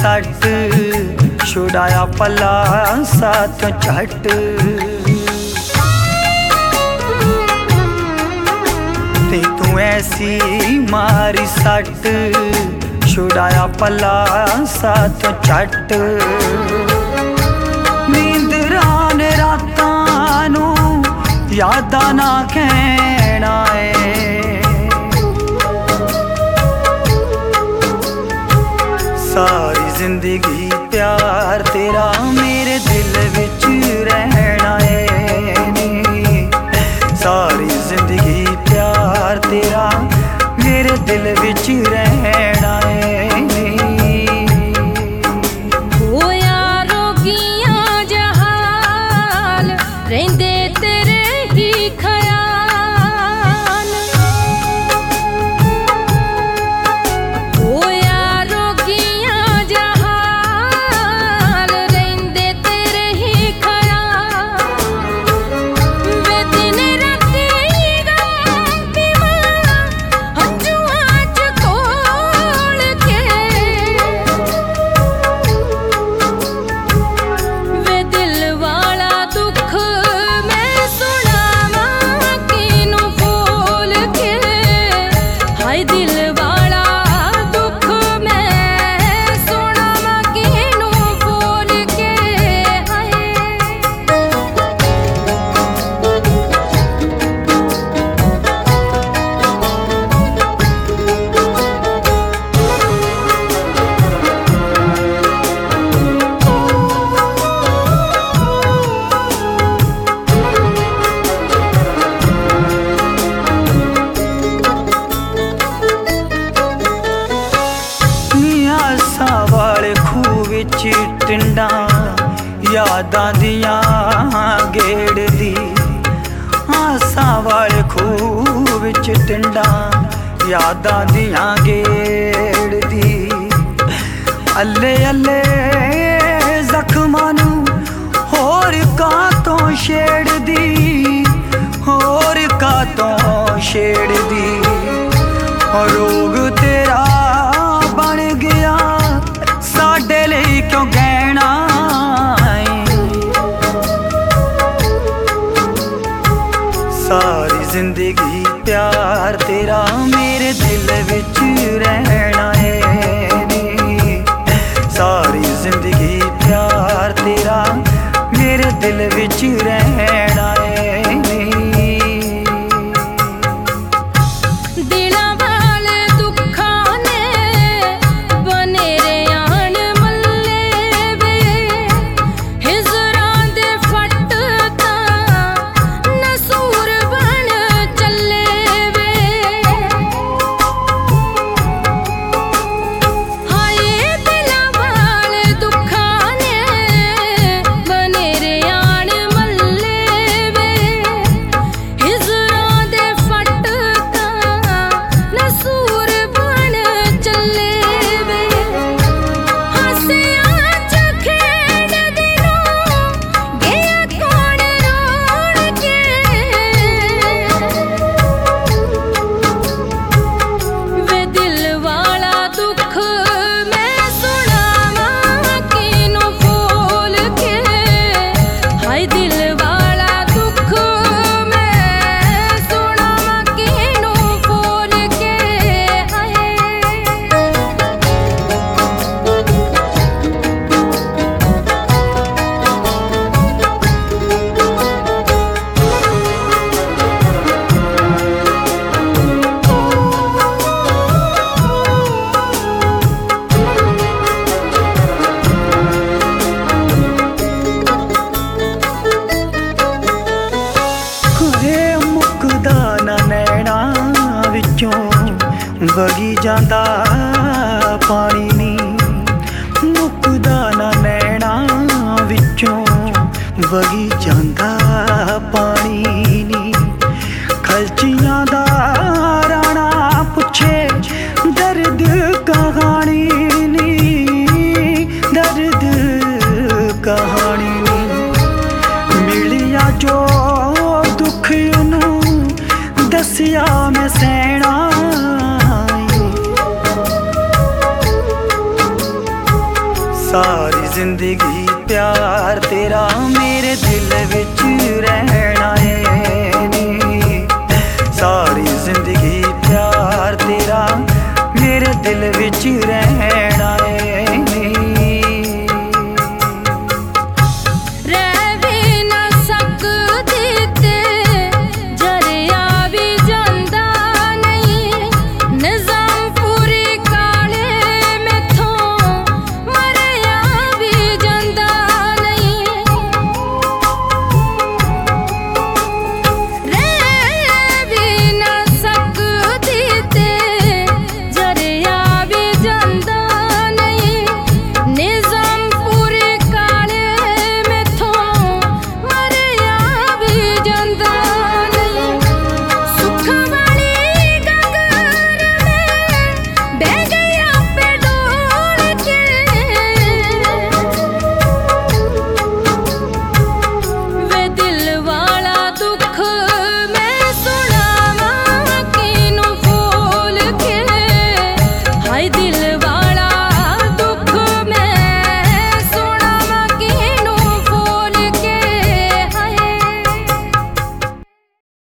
सट छुड़ाया पला साथ झट। ते तू ऐसी मारी सट छुड़ाया पला साथ झट। नींदरां ने रातां नू यादां ना कहना है। सारी जिंदगी प्यार तेरा मेरे दिल विच रहना है नी। सारी जिंदगी प्यार तेरा मेरे दिल विच रहना है नी। ओ यारो कियां जहाल रहिंदे तेरे ही ख्याल। ओ यारो कियां जहाल रहिंदे तेरे ही ख्याल। वे दिन राती गम पीवां हंजुआं च घोल के। वे दिल वाला दुख मैं सुनावां किनू बोल के। हाय दिल वाला दुख मैं सुनावां किनू बोल के। हाय आसां वाले खूह विच टिंडा यादां दियां गेड़दी। आसां वाले खूह विच टिंडा यादां दियां गेड़दी। अल्ले अल्ले जख्मां नू होर कातों छेड़दी। होर कातों छेड़दी। रोग तेरा बन गया साडे लई क्यों गहना है। सारी जिंदगी प्यार तेरा मेरे दिल विच रहना है नी। सारी जिंदगी प्यार तेरा मेरे दिल विच रहना है नी। दिलां वाले दुखां ने बनेरे आण मल्ले वे। हिजरां दे फट तां नसूर बन चले वे। हाय दिलां वाले दुखां ने बनेरे आण मल्ले वे। हिजरां दे फट तां नसूर बन चले वे। हासियां च खेड़दी नूं गया कौन रोड़ के। वे दिल वाला दुख मैं सुनावां किनू बोल के। हाय दिल वाला दुख मैं सुनावां किनू बोल के। हाय हाय मुकदा ना नैना विचों वगी जांदा पानी नी। मुकदा ना नैना विचों वगी जांदा पानी नी। खलचियां दा राणा पुछे दर्द कहानी नी। दर्द कहानी नी। मिलिया जो दुख नू दसिया मैं सैना। प्यार तेरा